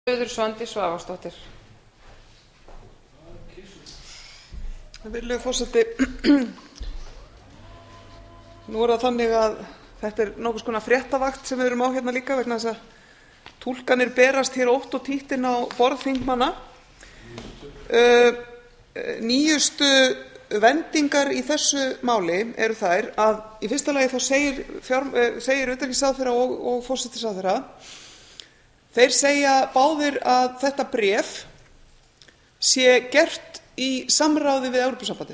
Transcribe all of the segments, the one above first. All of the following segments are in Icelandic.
Virðulegur forseti. Nú það þannig að þetta nokkurs konar fréttavakt sem við erum á hérna líka vegna þess að túlkanir berast hér ótt og títt inn á borð þingmanna. Nýjustu vendingar í þessu máli eru þær að í fyrsta lagi þá segir utanríkisráðherra og forsætisráðherra, þeir segja báðir að þetta bréf sé gert í samráði við Evrópusambandið.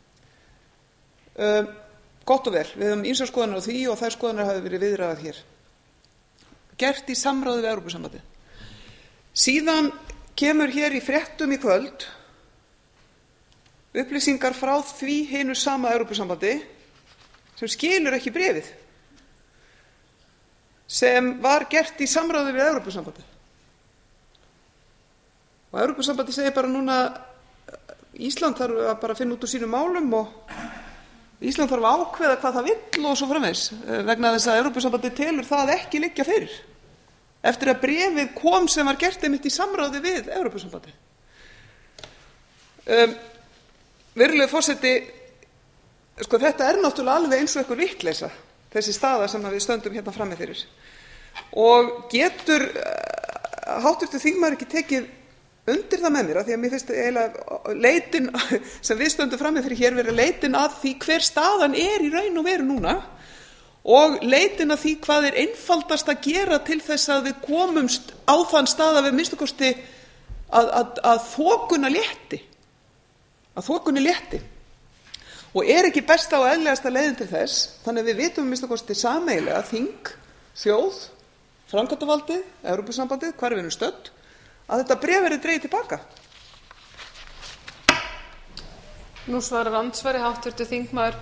Gott og vel, við höfum ýmsar skoðanir á því og þær skoðanir hafa verið viðraðar hér. Gert í samráði við Evrópusambandið. Síðan kemur hér í fréttum í kvöld upplýsingar frá því hinu sama Evrópusambandi sem skilur ekki bréfið, sem var gert í samráði við Evrópusambandið. Og Evrópusambandið segir bara núna Ísland þarf að bara finna út úr sínum málum og Ísland þarf að ákveða hvað það vill og svo framvegis, vegna þess að Evrópusambandið telur það ekki liggja fyrir eftir að bréfið kom sem var gert einmitt í samráði við Evrópusambandið. Virðulegur forseti, sko þetta náttúrulega alveg eins og einhver vitleysa, þessi staða sem við stöndum hérna frammi fyrir. Og getur háttvirtur þingmaður ekki tekið undir það með mér, af því að mér finnst eiginlega leitin sem við stöndum frammi fyrir hér vera leitin að því hver staðan í raun og veru núna og leitin að því hvað einfaldast að gera til þess að við komumst á þann stað að við minnstu kosti að þokunni létti. Og ekki besta og eðlilegasta leiðin til þess, þannig að við vitum minnstu kosti sameiginlega þing, þjóð, framkvæmdarvaldið, Evrópusambandið, hvar við erum stödd, að þetta bréf verði dregið tilbaka. Nú svarar andsvari háttvirtur þingmaður